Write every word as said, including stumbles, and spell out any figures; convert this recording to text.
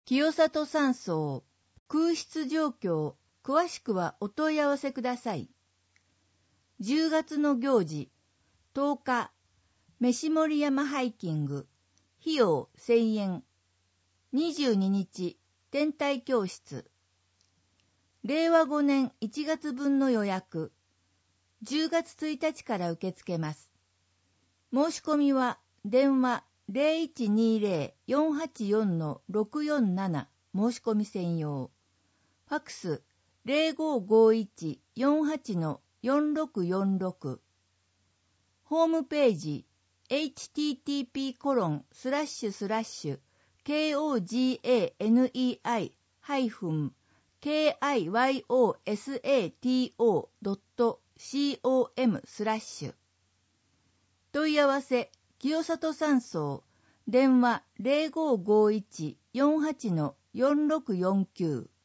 清里山荘、空室状況、詳しくはお問い合わせください。じゅうがつの行事、とおか、飯盛山ハイキング、費用せんえん。にじゅうににち、天体教室。れいわごねんいちがつぶんの予約、じゅうがつついたちから受け付けます。申し込みは、電話 ゼロいちにゼロ よんはちよん ろくよんなな 申し込み専用。ファックス ゼロごごいち よんはち よんろくよんろく。ホームページ エイチティーティーピーコロンスラッシュスラッシュ ケーオージーエーエヌイーアイ ハイフン ケーアイワイオーエスエーティーオー ドット コム スラッシュ。問い合わせ清里山荘、電話 ゼロごごいち よんはち よんろくよんきゅう。